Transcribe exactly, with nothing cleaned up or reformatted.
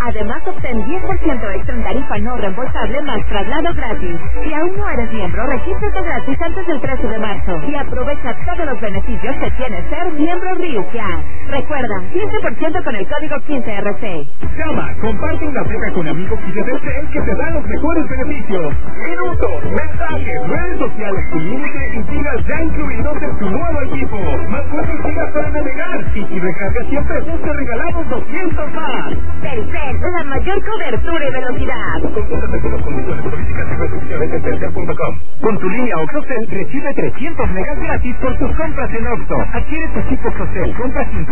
Además, obtén diez por ciento extra en tarifa no reembolsable más traslado gratis. Si aún no eres miembro, regístrate gratis antes del trece de marzo y aprovecha todos los beneficios que tiene ser miembro Ryukia. Recuerda, quince por ciento con el código quince R C. Llama, comparte una beca con amigos y de Telcel que te dan los mejores beneficios. Minutos, mensajes, redes sociales sin límite y gigas ya incluidos en tu nuevo equipo. Más cuatro gigas para navegar. Y si recargas cien pesos te regalamos doscientos más. Telcel, la mayor cobertura y velocidad. Consulta con las condiciones políticas y restricciones en telcel punto com. Con tu línea OXXOCEL recibe trescientos megas gratis por tus compras en Oxxo. Adquiere tu chip OXXOCEL, compra cincuenta